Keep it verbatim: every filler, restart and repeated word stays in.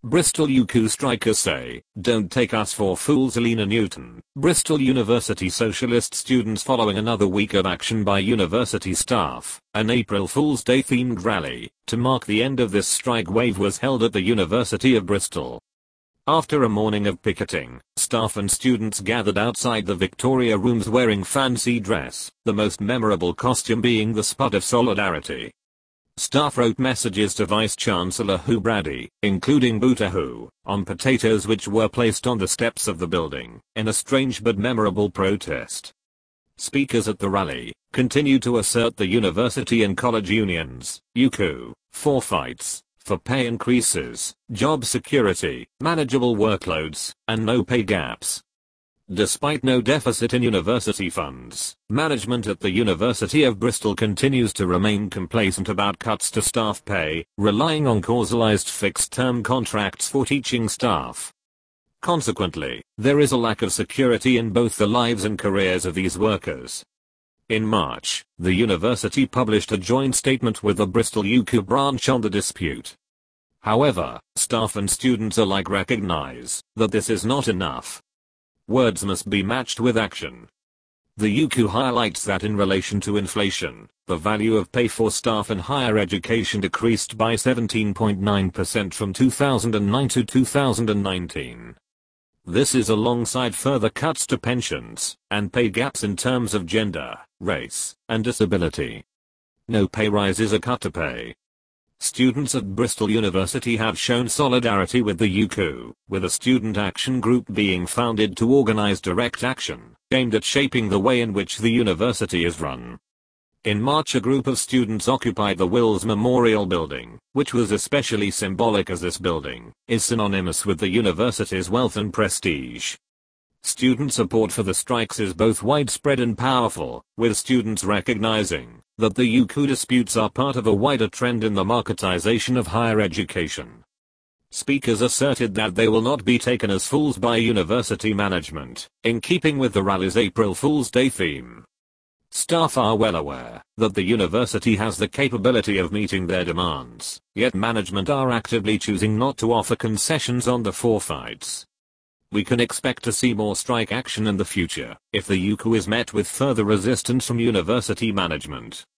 Bristol U K strikers say, "Don't take us for fools." Alina Newton, Bristol University socialist students following another week of action by university staff. An April Fool's Day themed rally, to mark the end of this strike wave, was held at the University of Bristol. After a morning of picketing, staff and students gathered outside the Victoria Rooms wearing fancy dress, the most memorable costume being the spot of solidarity. Staff wrote messages to Vice-Chancellor Hugh Brady, including "Boo-to-hoo," on potatoes which were placed on the steps of the building, in a strange but memorable protest. Speakers at the rally continued to assert the university and college unions, U K, for fights for pay increases, job security, manageable workloads, and no pay gaps. Despite no deficit in university funds, management at the University of Bristol continues to remain complacent about cuts to staff pay, relying on causalized fixed-term contracts for teaching staff. Consequently, there is a lack of security in both the lives and careers of these workers. In March, the university published a joint statement with the Bristol U K branch on the dispute. However, staff and students alike recognize that this is not enough. Words must be matched with action. The U K highlights that in relation to inflation, the value of pay for staff in higher education decreased by seventeen point nine percent from two thousand nine to two thousand nineteen. This is alongside further cuts to pensions, and pay gaps in terms of gender, race, and disability. No pay rise is a cut to pay. Students at Bristol University have shown solidarity with the U K, with a student action group being founded to organize direct action, aimed at shaping the way in which the university is run. In March, a group of students occupied the Wills Memorial Building, which was especially symbolic as this building is synonymous with the university's wealth and prestige. Student support for the strikes is both widespread and powerful, with students recognizing that the U K disputes are part of a wider trend in the marketization of higher education. Speakers asserted that they will not be taken as fools by university management, in keeping with the rally's April Fool's Day theme. Staff are well aware that the university has the capability of meeting their demands, yet management are actively choosing not to offer concessions on the forefronts. We can expect to see more strike action in the future if the U K is met with further resistance from university management.